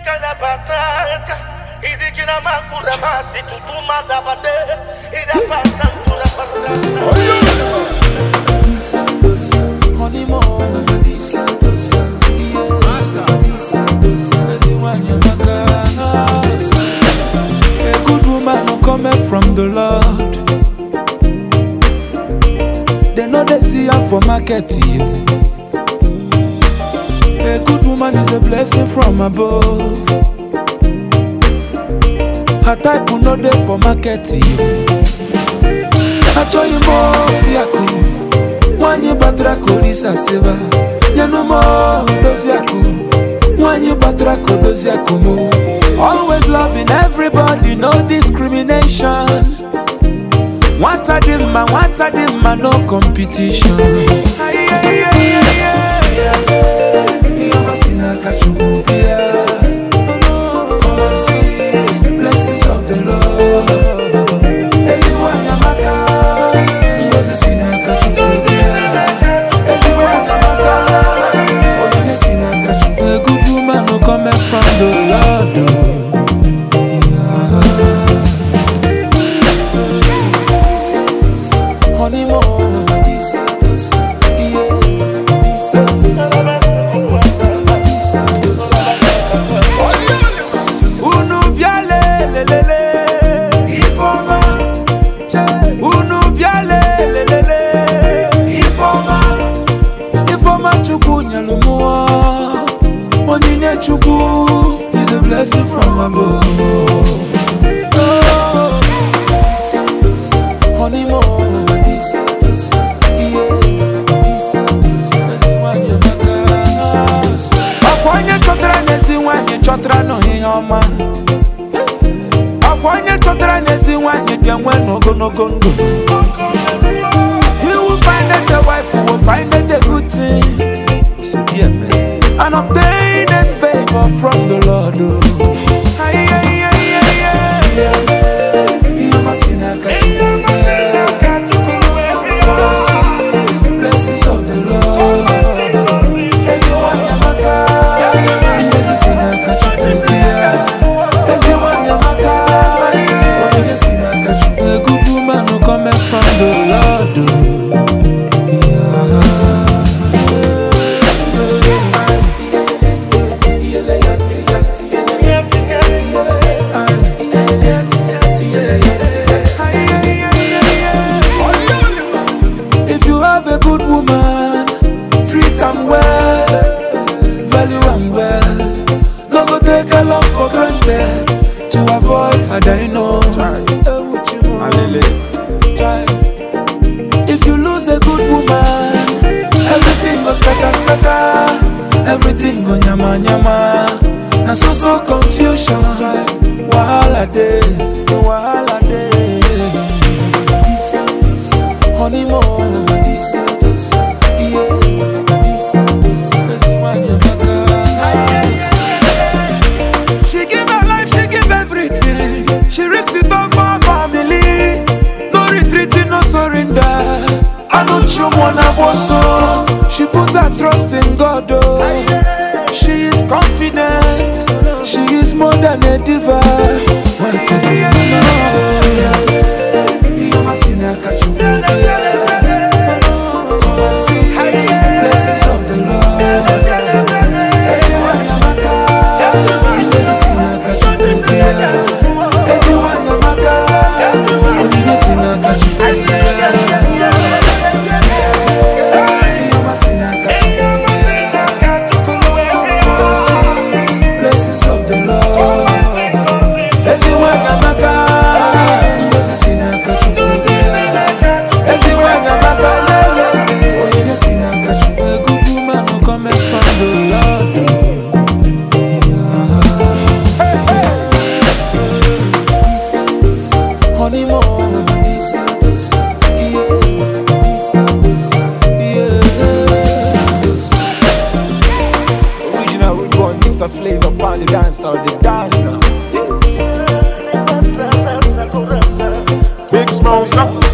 A good woman no cometh from the Lord. They know they see her for market. A good woman is a blessing from above. Her type will not there for market. I tell you more, Yaku. When you batra kolisa seva, you know more those Yaku. When you batra those Yakumo. Always loving everybody, no discrimination. What a dimma, no competition. Come and see blessings of the Lord. Everyone Yamaka, a good woman no come from the Lord. Chuku is a blessing from above. Chotra no hiyoma. Akwanye chotra nesi wanye kenwe no go. You will find that the wife will find it a good thing. So dear man, and obtain a favor from the Lord. You must see that blessings of the Lord. A good woman no come from the Lord. If you have a good woman, treat am well, value am well. No go take a love for granted to avoid I know. If you lose a good woman, everything goes scatter. Everything go nyama. Na so confusion. Wahala day. Honeymoon. She give her life, she give everything. She risks it all for her family. No retreating, no surrender. I know Chumwana Boso. She puts her trust in God. She is confident. She is more than a diva. Blessings of the Lord. Flavor party dance or the dance now. Big Smoke.